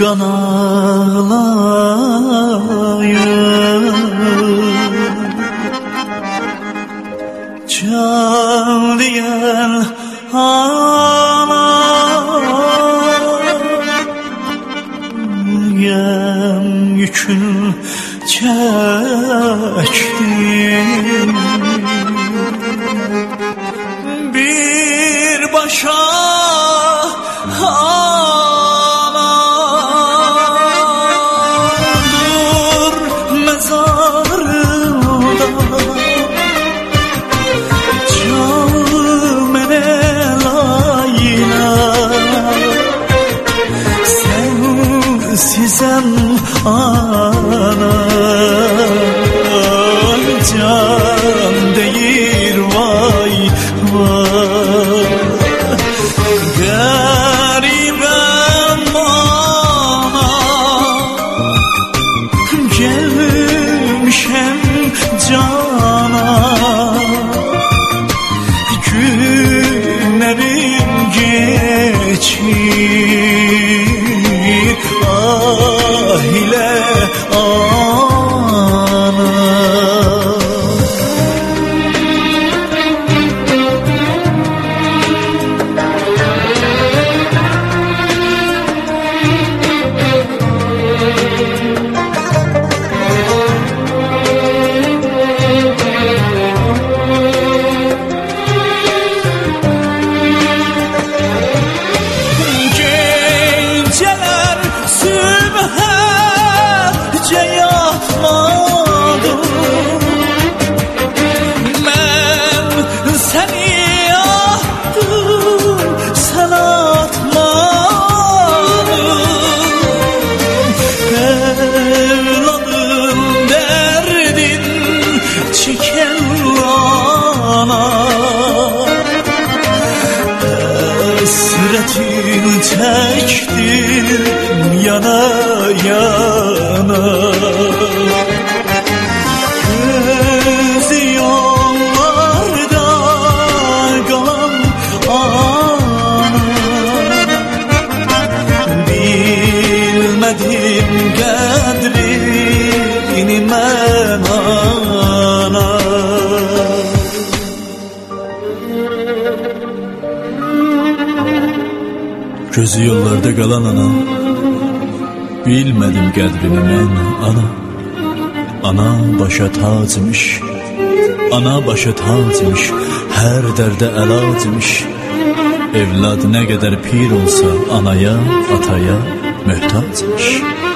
qan ağlayır. Can diyen ana yem yükün çektim. Bir başa anadır mezarında, canım ene layla, sensizem ana, can değil vay vay. Garibem ana, gelmişem cana, günlerim geçir ah ile ana. Hasretin çektim yana yana, gözü yollarda kalan ana, bilmedim kadrini men ana. Gözü yollarda qalan ana, bilmədim qədrini mən ana. Ana başa tacmış, ana başa tacmış, hər dərdə əlacmış. Evlad nə qədər pir olsa anaya, ataya möhtacmış.